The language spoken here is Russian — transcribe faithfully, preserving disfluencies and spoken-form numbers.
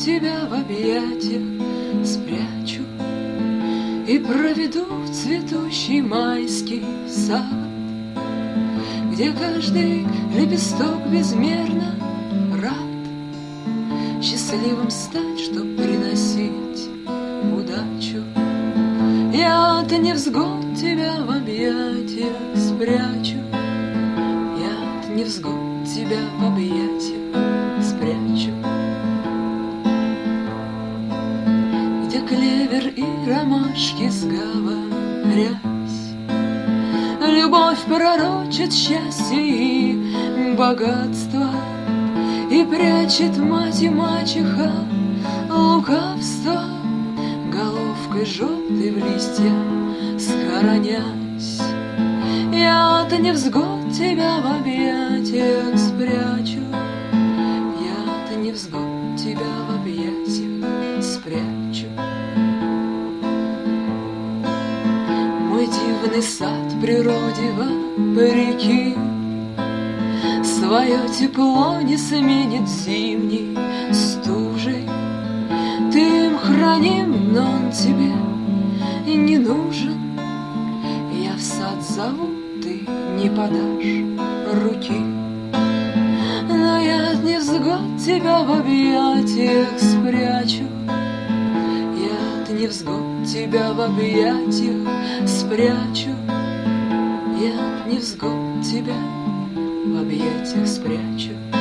тебя в объятиях спрячу и проведу в цветущий майский сад, где каждый лепесток безмерно рад счастливым стать, чтоб приносить удачу. Я от невзгод тебя в объятиях спрячу, я от невзгод тебя в объятиях спрячу. Где клевер и ромашки сговорясь, любовь пророчит счастье и богатство, и прячет мать и мачеха лукавство, головкой желтой в листья схоронясь. Я от невзгод тебя в объятиях спрячу, я от невзгод тебя в объятиях спрячу. Мой дивный сад природе вопреки свое тепло не сменит зимней стужей. Ты им храним, но он тебе и не нужен. Я в сад зову, ты не подашь руки, но я от невзгод тебя в объятиях спрячу, я от невзгод тебя в объятиях спрячу, я от невзгод тебя в объятиях спрячу.